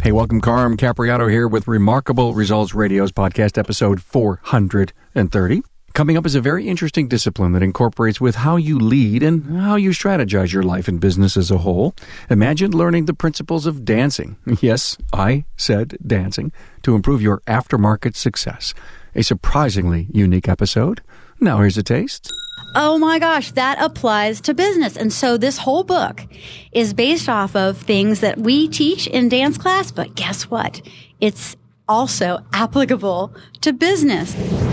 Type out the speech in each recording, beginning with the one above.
Hey, welcome. Carm Capriato here with Remarkable Results Radio's podcast episode 430. Coming up is a very interesting discipline that incorporates with how you lead and how you strategize your life and business as a whole. Imagine learning the principles of dancing. Yes, I said dancing, to improve your aftermarket success. A surprisingly unique episode. Now here's a taste. Oh my gosh, that applies to business. And so this whole book is based off of things that we teach in dance class, but guess what? It's also applicable to business.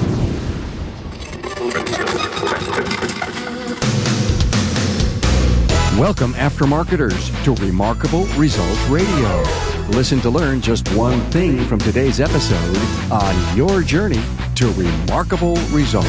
Welcome, aftermarketers, to Remarkable Results Radio. Listen to learn just one thing from today's episode on your journey to remarkable results.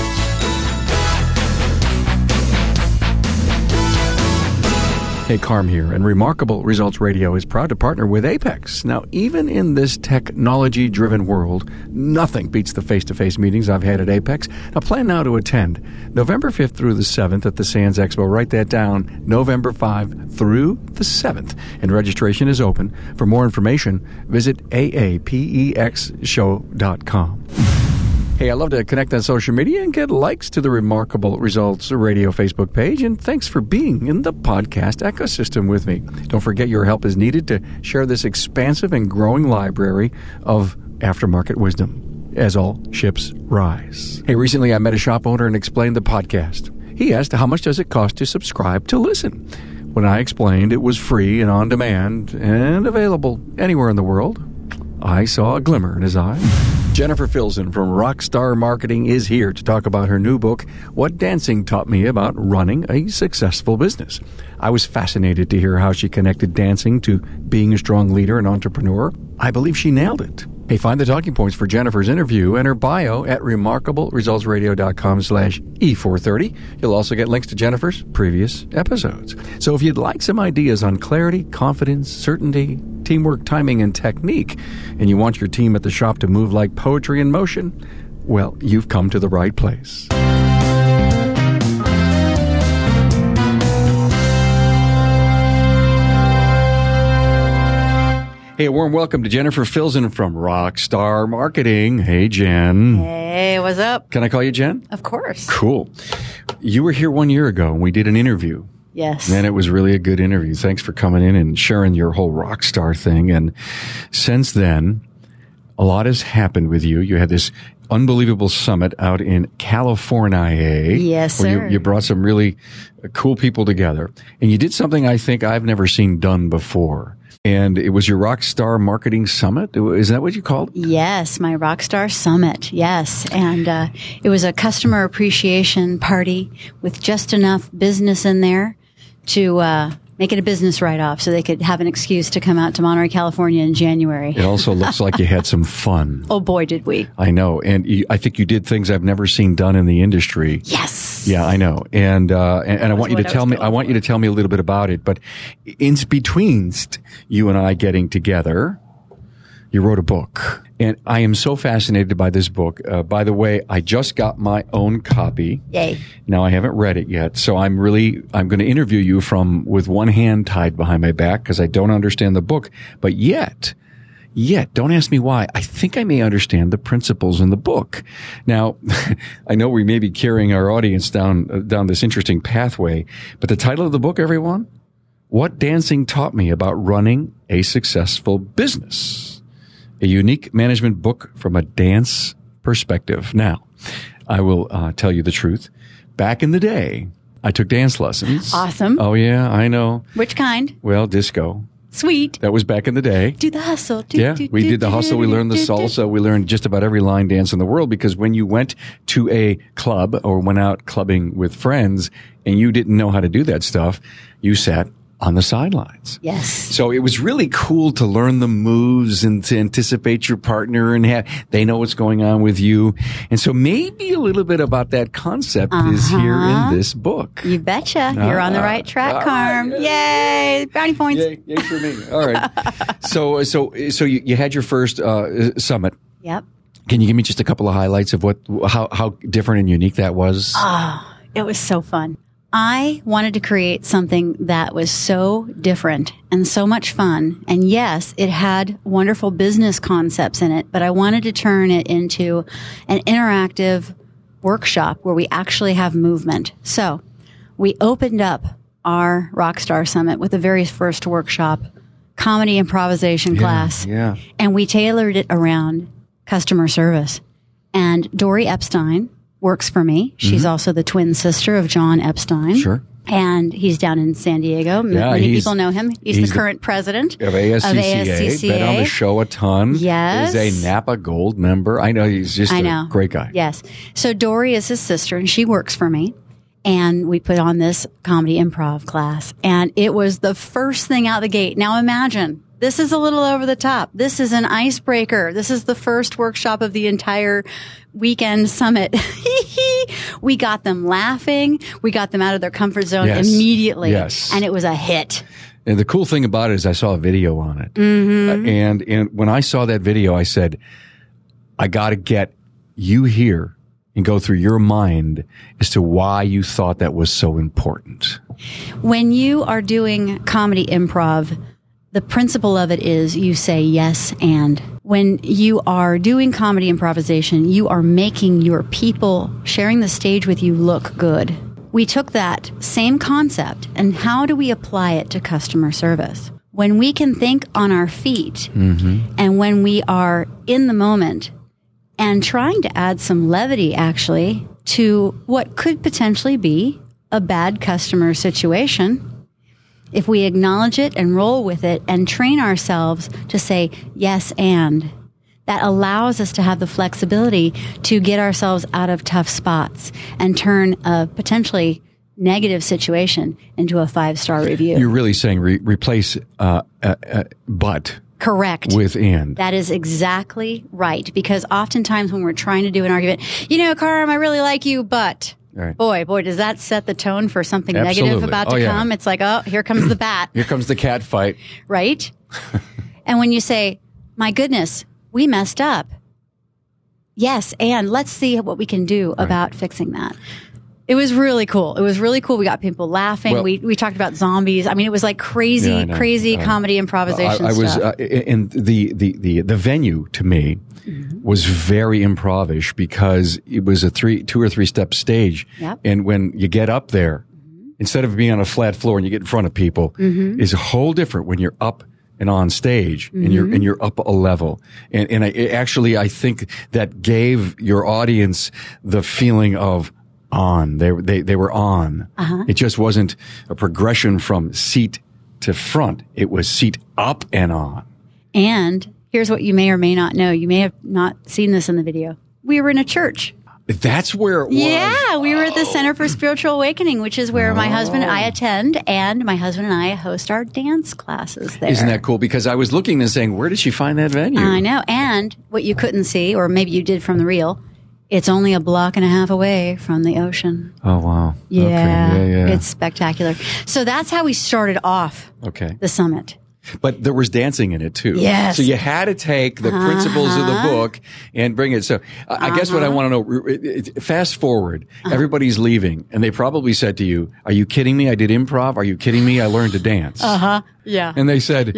Hey, Carm here, and Remarkable Results Radio is proud to partner with Apex. Now, even in this technology-driven world, nothing beats the face-to-face meetings I've had at Apex. Now, plan now to attend November 5th through the 7th at the Sands Expo. Write that down, November 5th through the 7th. And registration is open. For more information, visit aapexshow.com. Hey, I love to connect on social media and get likes to the Remarkable Results Radio Facebook page. And thanks for being in the podcast ecosystem with me. Don't forget your help is needed to share this expansive and growing library of aftermarket wisdom as all ships rise. Hey, recently I met a shop owner and explained the podcast. He asked, how much does it cost to subscribe to listen? When I explained it was free and on demand and available anywhere in the world, I saw a glimmer in his eye. Jennifer Filzen from Rockstar Marketing is here to talk about her new book, What Dancing Taught Me About Running a Successful Business. I was fascinated to hear how she connected dancing to being a strong leader and entrepreneur. I believe she nailed it. Hey, find the talking points for Jennifer's interview and her bio at remarkableresultsradio.com/E430. You'll also get links to Jennifer's previous episodes. So if you'd like some ideas on clarity, confidence, certainty, teamwork, timing, and technique, and you want your team at the shop to move like poetry in motion, well, you've come to the right place. Hey, a warm welcome to Jennifer Filzen from Rockstar Marketing. Hey, Jen. Hey, what's up? Can I call you Jen? Of course. Cool. You were here 1 year ago and we did an interview. Yes. And it was really a good interview. Thanks for coming in and sharing your whole Rockstar thing. And since then, a lot has happened with you. You had this unbelievable summit out in California. Yes, sir. Where you brought some really cool people together. And you did something I think I've never seen done before. And it was your Rockstar Marketing Summit? Is that what you called it? Yes, my Rockstar Summit, yes. And it was a customer appreciation party with just enough business in there to make it a business write-off so they could have an excuse to come out to Monterey, California in January. It also looks like you had some fun. Oh, boy, did we. I know. And I think you did things I've never seen done in the industry. Yes. Yeah, I know. And I want you to tell me, I want you to tell me a little bit about it. But in between you and I getting together, you wrote a book. And I am so fascinated by this book. By the way, I just got my own copy. Yay. Now, I haven't read it yet. So I'm going to interview you with one hand tied behind my back because I don't understand the book. But yet, don't ask me why. I think I may understand the principles in the book. Now, I know we may be carrying our audience down this interesting pathway, but the title of the book, everyone, What Dancing Taught Me About Running a Successful Business. A unique management book from a dance perspective. Now, I will tell you the truth. Back in the day, I took dance lessons. Awesome. Oh, yeah, I know. Which kind? Well, disco. Sweet. That was back in the day. Do the hustle. We did the hustle. We learned the salsa. We learned just about every line dance in the world because when you went to a club or went out clubbing with friends and you didn't know how to do that stuff, you sat on the sidelines. Yes. So it was really cool to learn the moves and to anticipate your partner and they know what's going on with you. And so maybe a little bit about that concept is here in this book. You betcha. You're on the right track, Carm. Right. Yay. Brownie points. Yay for me. All right. So you had your first summit. Yep. Can you give me just a couple of highlights of how different and unique that was? Oh, it was so fun. I wanted to create something that was so different and so much fun. And yes, it had wonderful business concepts in it, but I wanted to turn it into an interactive workshop where we actually have movement. So we opened up our Rockstar Summit with the very first workshop, comedy improvisation class. Yeah. And we tailored it around customer service. And Dory Epstein works for me. She's also the twin sister of John Epstein. Sure. And he's down in San Diego. Many people know him. He's the current president of ASCCA. Been on the show a ton. Yes. Is a Napa Gold member. I know he's just a great guy. Yes. So Dory is his sister, and she works for me. And we put on this comedy improv class. And it was the first thing out the gate. Now imagine, this is a little over the top. This is an icebreaker. This is the first workshop of the entire weekend summit. We got them laughing. We got them out of their comfort zone immediately. Yes. And it was a hit. And the cool thing about it is I saw a video on it. And when I saw that video, I said, I got to get you here and go through your mind as to why you thought that was so important. When you are doing comedy improv, the principle of it is you say yes and. When you are doing comedy improvisation, you are making your people sharing the stage with you look good. We took that same concept and how do we apply it to customer service? When we can think on our feet and when we are in the moment and trying to add some levity actually to what could potentially be a bad customer situation, if we acknowledge it and roll with it and train ourselves to say yes and, that allows us to have the flexibility to get ourselves out of tough spots and turn a potentially negative situation into a 5-star review. You're really saying replace but. Correct. With and. That is exactly right. Because oftentimes when we're trying to do an argument, Carm, I really like you, but... Right. Boy, does that set the tone for something negative about to come? It's like, oh, here comes the bat. Here comes the cat fight. Right? And when you say, my goodness, we messed up. Yes, and let's see what we can do about fixing that. It was really cool. We got people laughing. Well, we talked about zombies. I mean, it was like crazy comedy improvisation I was, stuff. And the venue to me was very improvish because it was a 2 or 3 step stage. Yep. And when you get up there, instead of being on a flat floor and you get in front of people, is a whole different when you're up and on stage and you're up a level. And I think that gave your audience the feeling of on. They were on. It just wasn't a progression from seat to front. It was seat up and on. And here's what you may or may not know. You may have not seen this in the video. We were in a church. That's where it was. Yeah, we were at the Center for Spiritual Awakening, which is where my husband and I attend, and my husband and I host our dance classes there. Isn't that cool? Because I was looking and saying, where did she find that venue? I know. And what you couldn't see, or maybe you did from the reel, it's only a block and a half away from the ocean. Oh, wow. Yeah. Okay. Yeah. It's spectacular. So that's how we started off the summit. But there was dancing in it too. Yes. So you had to take the principles of the book and bring it. So I guess what I want to know, fast forward, everybody's leaving and they probably said to you, are you kidding me? I did improv. Are you kidding me? I learned to dance. Yeah. And they said,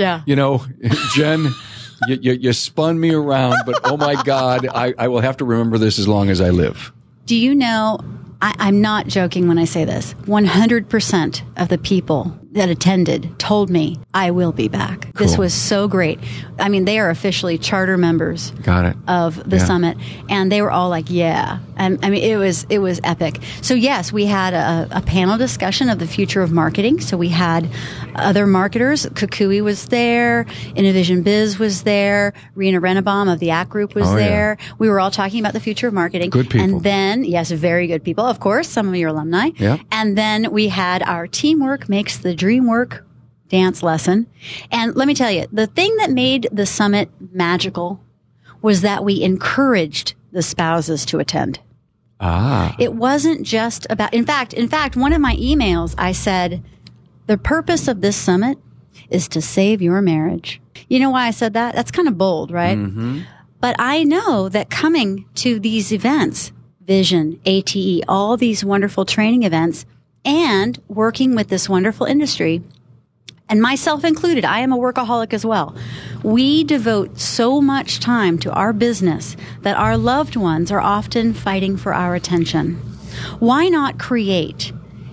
Jen, you spun me around, but oh my God, I will have to remember this as long as I live. Do you know, I'm not joking when I say this, 100% of the people that attended told me, I will be back. Cool. This was so great. I mean, they are officially charter members of the summit. And they were all like, yeah. And I mean, it was epic. So yes, we had a panel discussion of the future of marketing. So we had other marketers. Kukui was there. Innovision Biz was there. Rena Renebaum of the ACT Group was there. Yeah. We were all talking about the future of marketing. Good people. And then, yes, very good people. Of course, some of your alumni. Yeah. And then we had our Teamwork Makes the Dream Work dance lesson. And let me tell you, the thing that made the summit magical was that we encouraged the spouses to attend. It wasn't just about, in fact, one of my emails, I said, the purpose of this summit is to save your marriage. You know why I said that? That's kind of bold, right? But I know that coming to these events, Vision, ATE, all these wonderful training events, and working with this wonderful industry, and myself included, I am a workaholic as well. We devote so much time to our business that our loved ones are often fighting for our attention. Why not create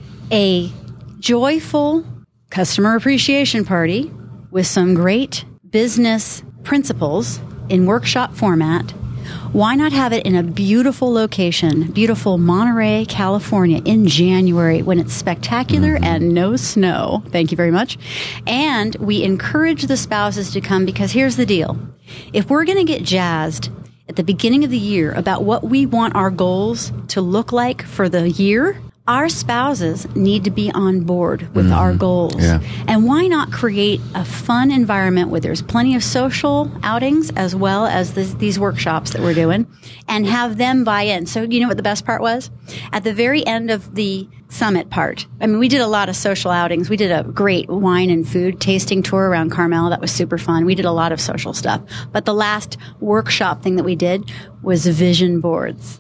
a joyful customer appreciation party with some great business principles in workshop format? Why not have it in a beautiful location, beautiful Monterey, California, in January when it's spectacular and no snow? Thank you very much. And we encourage the spouses to come because here's the deal. If we're going to get jazzed at the beginning of the year about what we want our goals to look like for the year, our spouses need to be on board with our goals. Yeah. And why not create a fun environment where there's plenty of social outings as well as these workshops that we're doing and have them buy in. So you know what the best part was? At the very end of the summit part, I mean, we did a lot of social outings. We did a great wine and food tasting tour around Carmel. That was super fun. We did a lot of social stuff. But the last workshop thing that we did was vision boards.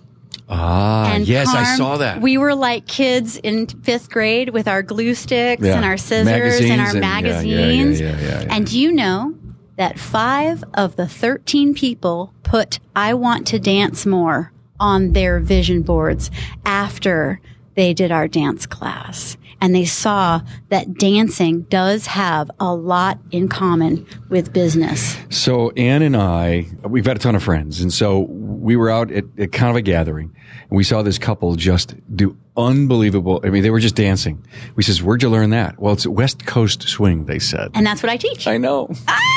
And yes, Carm, I saw that. We were like kids in 5th grade with our glue sticks and our scissors and our magazines. Yeah. And do you know that 5 of the 13 people put "I want to dance more" on their vision boards after they did our dance class? And they saw that dancing does have a lot in common with business. So Ann and I, we've got a ton of friends. And so we were out at kind of a gathering and we saw this couple just do unbelievable. I mean, they were just dancing. We says, "Where'd you learn that?" "Well, it's West Coast Swing," they said. And that's what I teach. I know.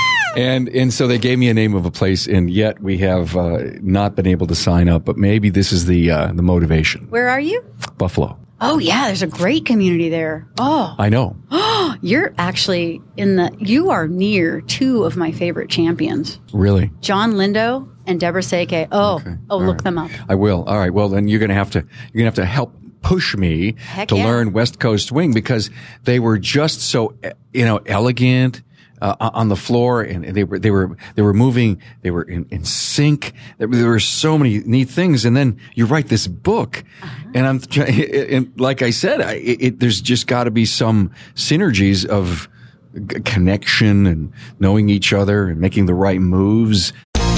And so they gave me a name of a place, and yet we have not been able to sign up. But maybe this is the motivation. Where are you? Buffalo. Oh, yeah, there's a great community there. Oh, I know. you're actually you are near 2 of my favorite champions. Really? John Lindo and Deborah Seike. Look them up. I will. All right. Well, then you're going to have to help push me to learn West Coast Swing because they were just so, elegant. On the floor, and they were moving. They were in sync. There were so many neat things. And then you write this book, and and like I said, there's just got to be some synergies of connection and knowing each other and making the right moves.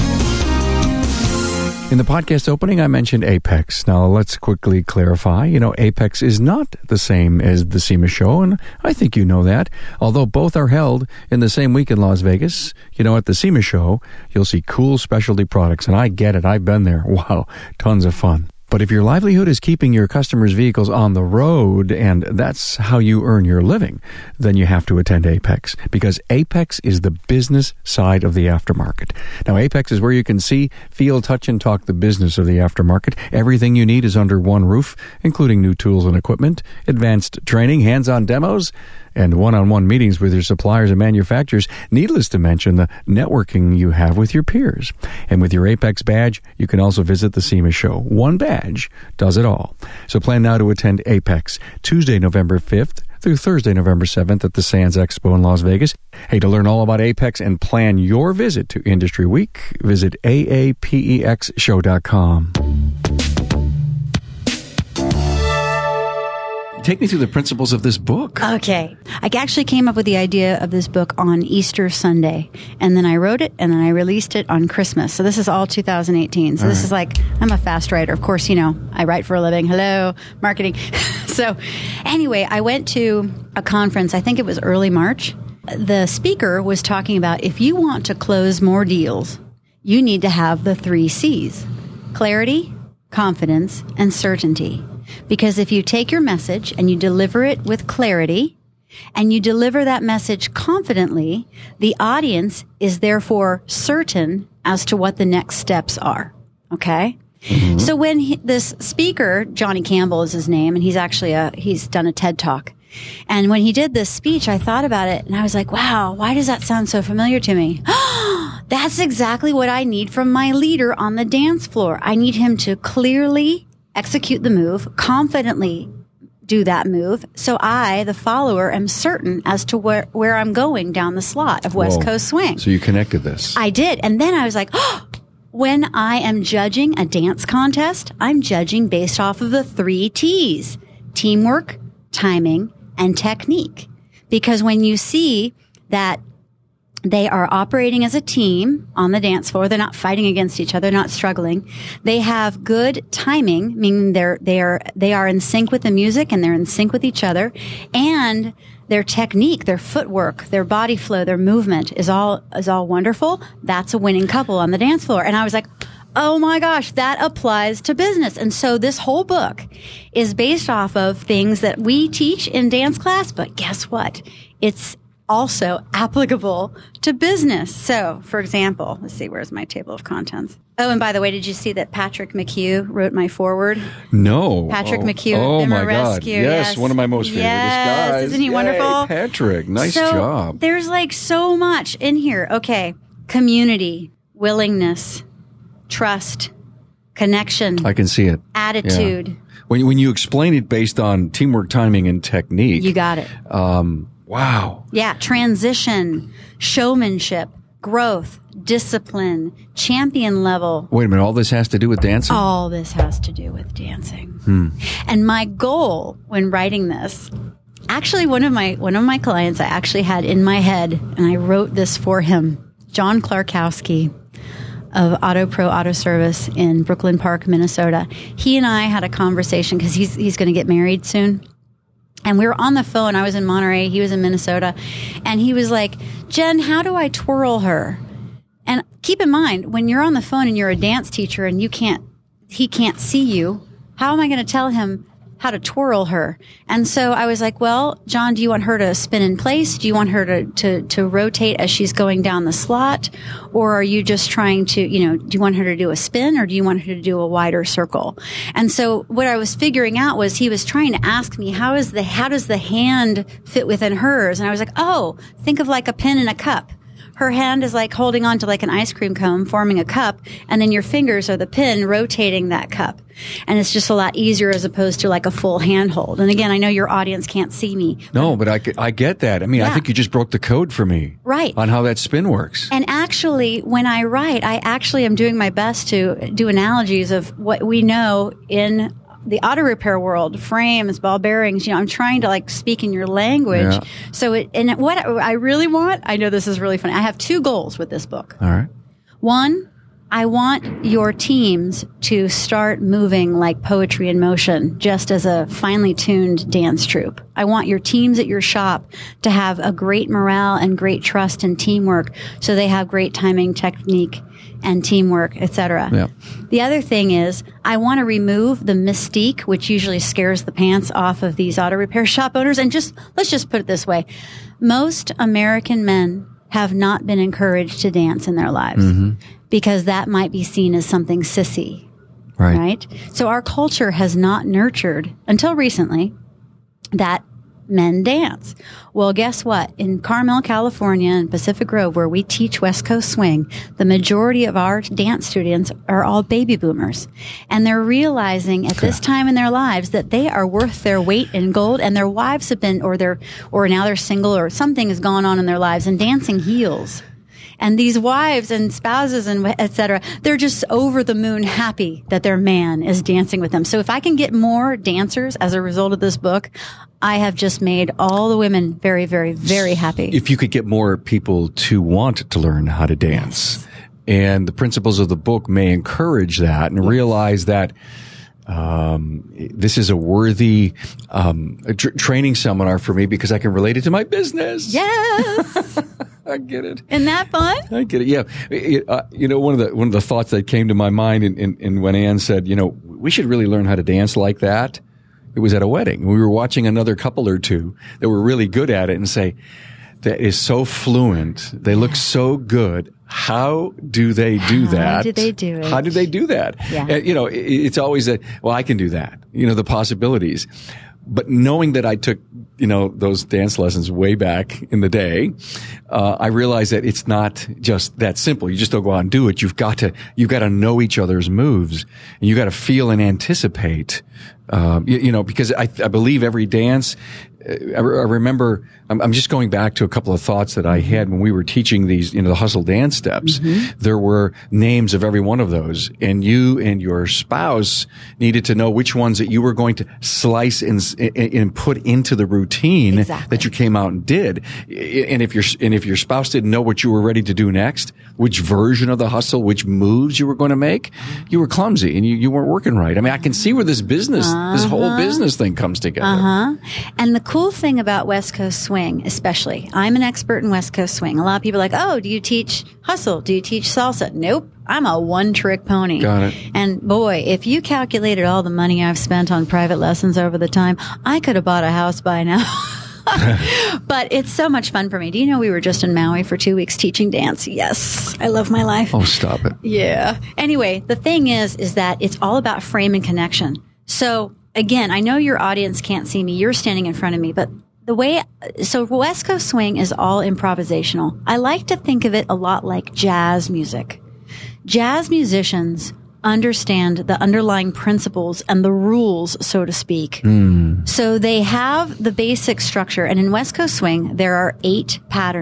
In the podcast opening, I mentioned Apex. Now, let's quickly clarify. Apex is not the same as the SEMA show, and I think you know that. Although both are held in the same week in Las Vegas, at the SEMA show, you'll see cool specialty products, and I get it. I've been there. Wow, tons of fun. But if your livelihood is keeping your customers' vehicles on the road, and that's how you earn your living, then you have to attend Apex, because Apex is the business side of the aftermarket. Now, Apex is where you can see, feel, touch, and talk the business of the aftermarket. Everything you need is under one roof, including new tools and equipment, advanced training, hands-on demos, and one-on-one meetings with your suppliers and manufacturers, needless to mention the networking you have with your peers. And with your Apex badge, you can also visit the SEMA show. One badge does it all. So plan now to attend Apex, Tuesday, November 5th through Thursday, November 7th at the Sands Expo in Las Vegas. Hey, to learn all about Apex and plan your visit to Industry Week, visit aapexshow.com. Take me through the principles of this book. Okay. I actually came up with the idea of this book on Easter Sunday, and then I wrote it, and then I released it on Christmas. So this is all 2018. So this is like, I'm a fast writer. Of course, I write for a living. Hello, marketing. So anyway, I went to a conference, I think it was early March. The speaker was talking about if you want to close more deals, you need to have the 3 C's: clarity, confidence, and certainty. Because if you take your message and you deliver it with clarity and you deliver that message confidently, the audience is therefore certain as to what the next steps are. Okay? Mm-hmm. So when this speaker, Johnny Campbell is his name, and he's actually he's done a TED Talk. And when he did this speech, I thought about it and I was like, wow, why does that sound so familiar to me? That's exactly what I need from my leader on the dance floor. I need him to clearly execute the move, confidently do that move, so I, the follower, am certain as to where I'm going down the slot of West Coast Swing. So you connected this. I did. And then I was like, when I am judging a dance contest, I'm judging based off of the 3 T's: teamwork, timing, and technique. Because when you see that they are operating as a team on the dance floor, they're not fighting against each other, not struggling. They have good timing, meaning they are in sync with the music and they're in sync with each other, and their technique, their footwork, their body flow, their movement is all wonderful. That's a winning couple on the dance floor. And I was like, oh my gosh, that applies to business. And so this whole book is based off of things that we teach in dance class, but guess what? It's also applicable to business. So, for example, let's see, where's my table of contents? Oh, and by the way, did you see that Patrick McHugh wrote my foreword? No. Patrick McHugh. Oh, my Rescue. God. Yes, one of my most favorite guys. Isn't he wonderful? Patrick, nice job. There's like so much in here. Okay. Community, willingness, trust, connection. I can see it. Attitude. Yeah. When you explain it based on teamwork, timing, and technique. You got it. Wow. Yeah. Transition, showmanship, growth, discipline, champion level. Wait a minute. All this has to do with dancing? All this has to do with dancing. And my goal when writing this, actually one of my clients I actually had in my head, and I wrote this for him, John Klarkowski of Auto Pro Auto Service in Brooklyn Park, Minnesota. He and I had a conversation because he's going to get married soon. And we were on the phone. I was in Monterey. He was in Minnesota. And he was like, Jen, how do I twirl her? And keep in mind, when you're on the phone and you're a dance teacher and he can't see you, how am I going to tell him how to twirl her? And so I was like, well, John, do you want her to spin in place? Do you want her to rotate as she's going down the slot? Or are you just trying to, do you want her to do a spin or do you want her to do a wider circle? And so what I was figuring out was he was trying to ask me, how does the hand fit within hers? And I was like, oh, think of like a pin in a cup. Her hand is like holding on to like an ice cream cone, forming a cup, and then your fingers are the pin rotating that cup. And it's just a lot easier as opposed to like a full handhold. And again, I know your audience can't see me. No, but I get that. I mean, I think you just broke the code for me. Right. On how that spin works. And actually, when I write, I actually am doing my best to do analogies of what we know in the auto repair world, frames, ball bearings, I'm trying to like speak in your language. Yeah. So what I really want, I know this is really funny. I have 2 goals with this book. All right. 1, I want your teams to start moving like poetry in motion, just as a finely tuned dance troupe. I want your teams at your shop to have a great morale and great trust and teamwork, so they have great timing, technique, and teamwork, etc. Yeah. The other thing is, I want to remove the mystique, which usually scares the pants off of these auto repair shop owners. And let's just put it this way. Most American men have not been encouraged to dance in their lives because that might be seen as something sissy. Right? So our culture has not nurtured, until recently, that men dance. Well, guess what? In Carmel, California and Pacific Grove, where we teach West Coast swing, the majority of our dance students are all baby boomers. And they're realizing at this time in their lives that they are worth their weight in gold, and their wives have been, or now they're single, or something has gone on in their lives, and dancing heals. And these wives and spouses and et cetera, they're just over the moon happy that their man is dancing with them. So if I can get more dancers as a result of this book, I have just made all the women very, very, very happy. If you could get more people to want to learn how to dance, yes. And the principles of the book may encourage that, and realize that this is a worthy training seminar for me because I can relate it to my business. Yes. I get it. Isn't that fun? I get it. Yeah. One of the thoughts that came to my mind in when Ann said, we should really learn how to dance like that. It was at a wedding. We were watching another couple or two that were really good at it and say, that is so fluent. They look so good. How do they do that? How do they do it? How do they do that? Yeah. It's always I can do that. The possibilities. But knowing that I took, those dance lessons way back in the day, I realized that it's not just that simple. You just don't go out and do it. You've got to know each other's moves, and you got to feel and anticipate Because I believe every dance, I remember, I'm just going back to a couple of thoughts that I had when we were teaching these, the hustle dance steps. Mm-hmm. There were names of every one of those, and you and your spouse needed to know which ones that you were going to slice and put into the routine that you came out and did. And if your spouse didn't know what you were ready to do next, which version of the hustle, which moves you were going to make, you were clumsy and you weren't working right. I mean, I can see where this whole business thing comes together. And the cool thing about West Coast Swing, especially, I'm an expert in West Coast Swing. A lot of people are like, oh, do you teach hustle? Do you teach salsa? Nope. I'm a one-trick pony. Got it. And boy, if you calculated all the money I've spent on private lessons over the time, I could have bought a house by now. But it's so much fun for me. Do you know we were just in Maui for 2 weeks teaching dance? Yes. I love my life. Oh, stop it. Yeah. Anyway, the thing is that it's all about frame and connection. So again, I know your audience can't see me. You're standing in front of me, but so West Coast Swing is all improvisational. I like to think of it a lot like jazz music. Jazz musicians understand the underlying principles and the rules, so to speak. So they have the basic structure. And in West Coast Swing, there are 8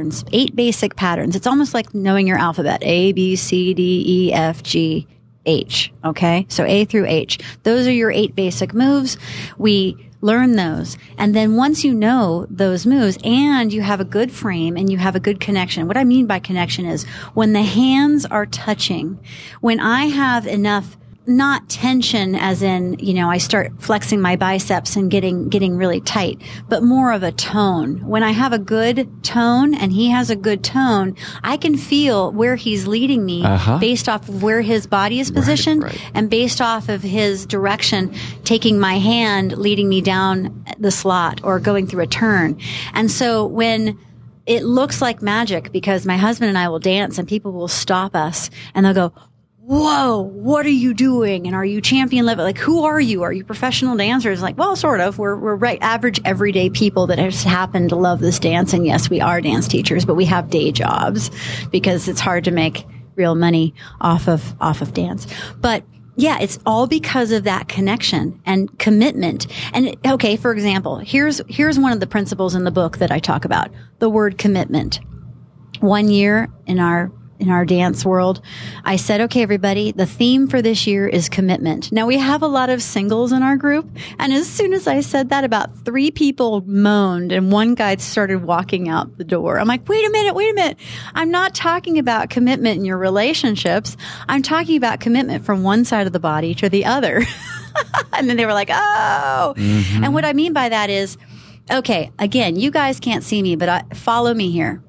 basic patterns. It's almost like knowing your alphabet. A, B, C, D, E, F, G, H. Okay? So A through H. Those are your 8 basic moves. We learn those. And then once you know those moves and you have a good frame and you have a good connection, what I mean by connection is when the hands are touching, when I have enough, not tension as in, I start flexing my biceps and getting really tight, but more of a tone. When I have a good tone and he has a good tone, I can feel where he's leading me based off of where his body is positioned and based off of his direction, taking my hand, leading me down the slot or going through a turn. And so when it looks like magic, because my husband and I will dance and people will stop us and they'll go, whoa, what are you doing? And are you champion level? Like, who are you? Are you professional dancers? Like, well, sort of. We're average, everyday people that just happen to love this dance. And yes, we are dance teachers, but we have day jobs because it's hard to make real money off of dance. But yeah, it's all because of that connection and commitment. And okay, for example, here's one of the principles in the book that I talk about, the word commitment. One year in our dance world, I said, okay, everybody, the theme for this year is commitment. Now we have a lot of singles in our group. And as soon as I said that, about 3 people moaned and one guy started walking out the door. I'm like, wait a minute. I'm not talking about commitment in your relationships. I'm talking about commitment from one side of the body to the other. And then they were like, oh. Mm-hmm. And what I mean by that is, okay, again, you guys can't see me, but follow me here.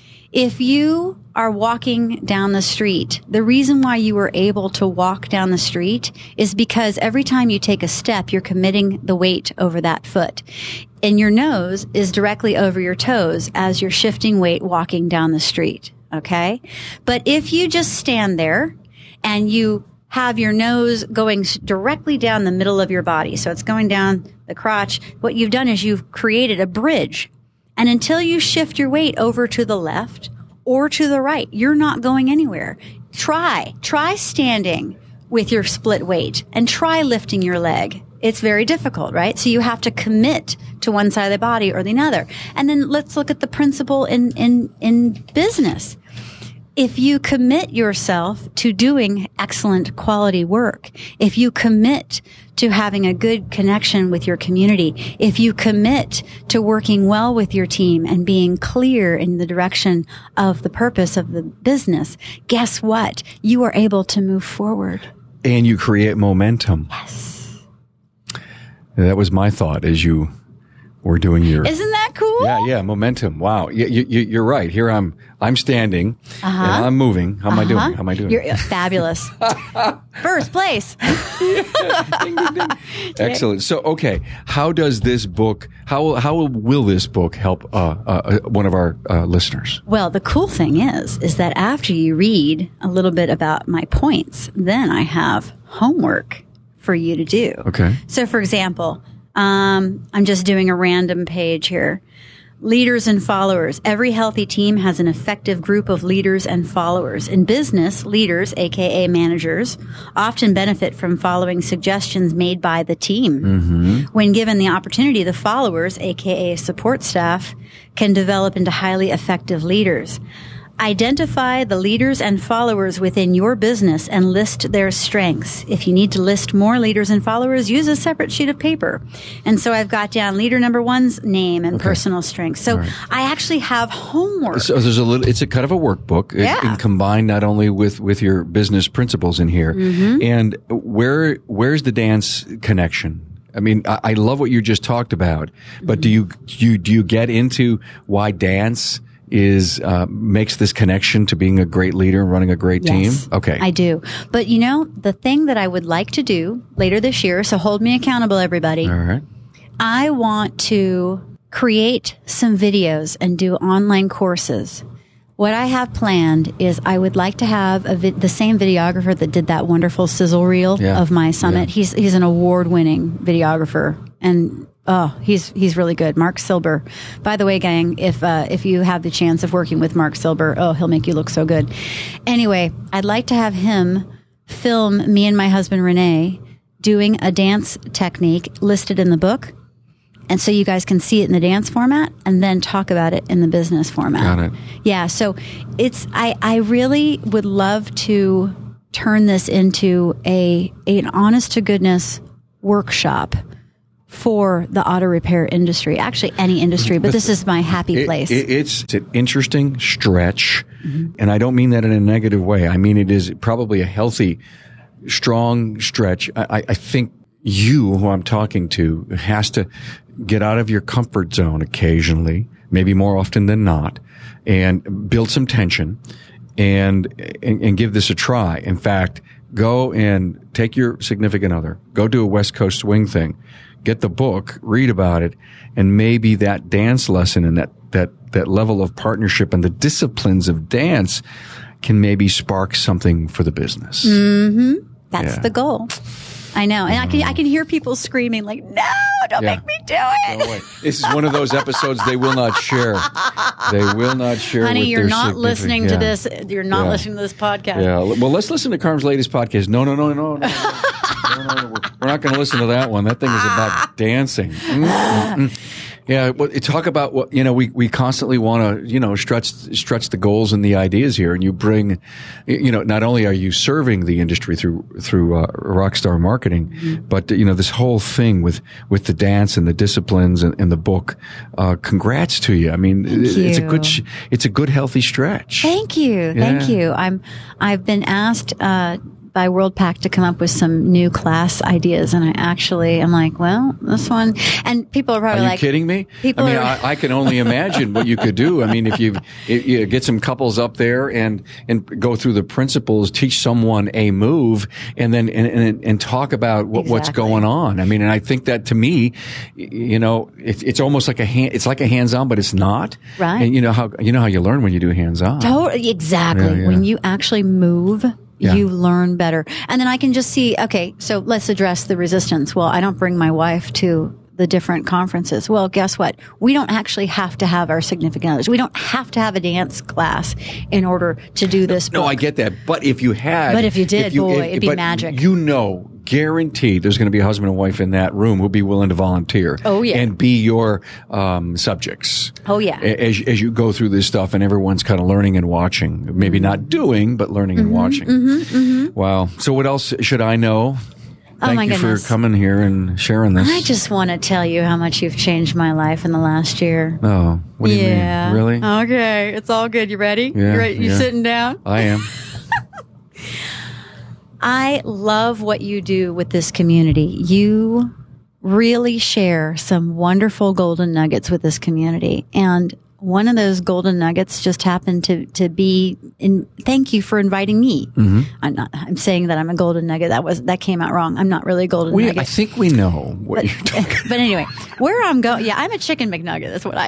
If you are walking down the street, the reason why you were able to walk down the street is because every time you take a step, you're committing the weight over that foot. And your nose is directly over your toes as you're shifting weight walking down the street. Okay? But if you just stand there and you have your nose going directly down the middle of your body, so it's going down the crotch, what you've done is you've created a bridge. And until you shift your weight over to the left or to the right, you're not going anywhere. Try standing with your split weight and try lifting your leg. It's very difficult, right? So you have to commit to one side of the body or the other. And then let's look at the principle in business. If you commit yourself to doing excellent quality work, if you commit to having a good connection with your community, if you commit to working well with your team and being clear in the direction of the purpose of the business, guess what? You are able to move forward. And you create momentum. Yes. That was my thought as you were doing your... Isn't that cool? Yeah, momentum. Wow. You're right. Here I'm standing and I'm moving. How am I doing? You're fabulous. First place. Ding, ding, ding. Excellent. So, okay. How does this book, how will this book help one of our listeners? Well, the cool thing is that after you read a little bit about my points, then I have homework for you to do. Okay. So, for example, I'm just doing a random page here. Leaders and followers. Every healthy team has an effective group of leaders and followers. In business, leaders, aka managers, often benefit from following suggestions made by the team. When given the opportunity, the followers, aka support staff, can develop into highly effective leaders. Identify the leaders and followers within your business and list their strengths. If you need to list more leaders and followers, use a separate sheet of paper. And so I've got down leader number one's name and personal strengths. So I actually have homework. So there's it's a kind of a workbook. And combined not only with your business principles in here. And where's the dance connection? I mean, I love what you just talked about, but do you get into why dance makes this connection to being a great leader and running a great team? Okay. I do. But the thing that I would like to do later this year, so hold me accountable, everybody. All right. I want to create some videos and do online courses. What I have planned is I would like to have the same videographer that did that wonderful sizzle reel of my summit. Yeah. He's an award-winning videographer, and he's really good. Mark Silber. By the way, gang, if you have the chance of working with Mark Silber, he'll make you look so good. Anyway, I'd like to have him film me and my husband Renee doing a dance technique listed in the book. And so you guys can see it in the dance format and then talk about it in the business format. Got it. Yeah. So I really would love to turn this into an honest to goodness workshop for the auto repair industry, actually any industry, but this is my happy place. It's an interesting stretch, and I don't mean that in a negative way. I mean, it is probably a healthy, strong stretch. I think you, who I'm talking to, has to get out of your comfort zone occasionally, maybe more often than not, and build some tension and give this a try. In fact, go and take your significant other, go do a West Coast swing thing, get the book, read about it, and maybe that dance lesson and that level of partnership and the disciplines of dance can maybe spark something for the business. That's the goal. I know. And I can hear people screaming like, no, don't make me do it. No way. This is one of those episodes they will not share. They will not share. Honey, with you're their not listening to this. You're not listening to this podcast. Yeah. Well, let's listen to Carm's latest podcast. No. No. We're not going to listen to that one. That thing is about dancing. Yeah, well, talk about what, we constantly want to, stretch the goals and the ideas here. And you bring, not only are you serving the industry through Rockstar Marketing, but, this whole thing with the dance and the disciplines and the book. Congrats to you. I mean, it's a good healthy stretch. Thank you. Yeah. Thank you. I've been asked, by WorldPAC to come up with some new class ideas, and I'm like, well, this one, and people are probably like, "Are you kidding me?" I can only imagine what you could do. I mean, if you get some couples up there and go through the principles, teach someone a move, and then and talk about what's going on. I mean, and I think that to me, it's almost like it's like a hands-on, but it's not. Right. And you know how you learn when you do hands-on. Totally, exactly. Yeah. When you actually move, you learn better. And then I can just see, okay, so let's address the resistance. Well, I don't bring my wife to the different conferences. Well, guess what? We don't actually have to have our significant others. We don't have to have a dance class in order to do this book. No, I get that. But if you had... But if you did, it'd be magic. Guaranteed there's going to be a husband and wife in that room who'll be willing to volunteer. Oh, yeah. And be your subjects. Oh, yeah. As you go through this stuff and everyone's kind of learning and watching. Maybe not doing, but learning and watching. Wow. So what else should I know? Thank you for coming here and sharing this. I just want to tell you how much you've changed my life in the last year. Oh, what do you mean? Really? Okay. It's all good. You ready? Yeah. You ready? You sitting down? I am. I love what you do with this community. You really share some wonderful golden nuggets with this community. And one of those golden nuggets just happened to be in. Thank you for inviting me. I'm saying that I'm a golden nugget. That came out wrong. I'm not really a golden nugget. I think we know what you're talking about. But anyway, where I'm going, I'm a chicken McNugget. That's what I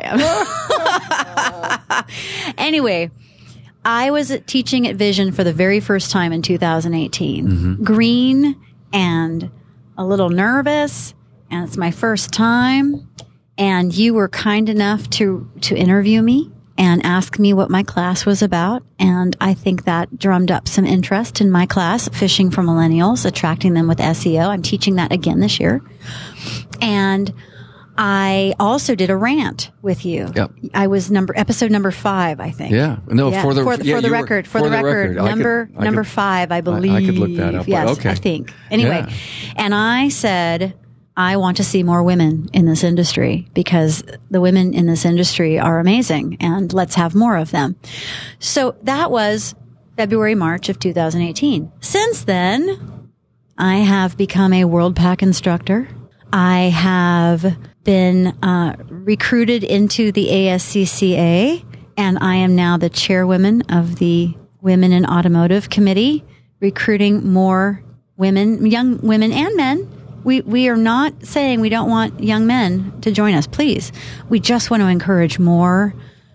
am. Anyway, I was teaching at Vision for the very first time in 2018. Green and a little nervous, and it's my first time. And you were kind enough to interview me and ask me what my class was about. And I think that drummed up some interest in my class, Fishing for Millennials, Attracting Them with SEO. I'm teaching that again this year. And I also did a rant with you. Yep. I was episode number 5, I think. Yeah. No, yeah. for the record, number 5, I believe. I could look that up. Yes, okay. I think. Anyway, and I said, I want to see more women in this industry because the women in this industry are amazing and let's have more of them. So that was February, March of 2018. Since then, I have become a World Pack instructor. I have been recruited into the ASCCA, and I am now the chairwoman of the Women in Automotive Committee, recruiting more women, young women and men. We are not saying we don't want young men to join us, please. We just want to encourage more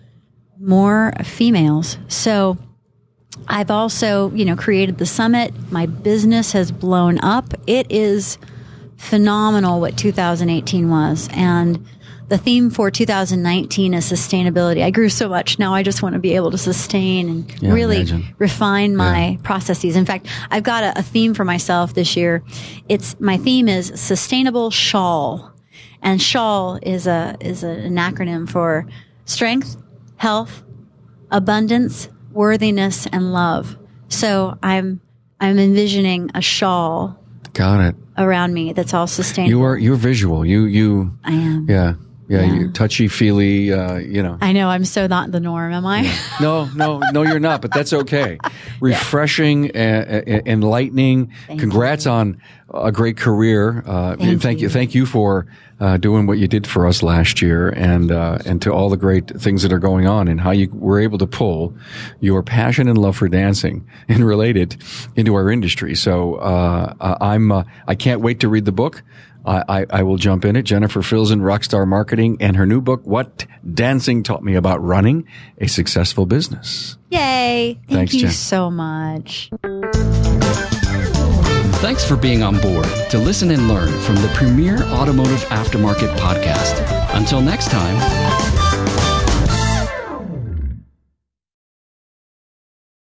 females. So I've also, created the summit. My business has blown up. It is phenomenal what 2018 was. And the theme for 2019 is sustainability. I grew so much. Now I just want to be able to sustain and really refine my processes. In fact, I've got a theme for myself this year. My theme is sustainable shawl. And shawl is an acronym for strength, health, abundance, worthiness, and love. So I'm envisioning a shawl. Got it. Around me that's all sustainable. You're visual. You I am. Yeah. You touchy feely, I know I'm so not the norm, am I? Yeah. No, you're not, but that's okay. Refreshing, enlightening. Congrats on a great career. Thank you for doing what you did for us last year, and to all the great things that are going on, and how you were able to pull your passion and love for dancing and relate it into our industry. So I can't wait to read the book. I will jump in it. Jennifer Filzen, Rockstar Marketing, and her new book, What Dancing Taught Me About Running a Successful Business. Yay. Thanks, Thank you Jen. so much. Thanks for being on board to listen and learn from the premier automotive aftermarket podcast. Until next time.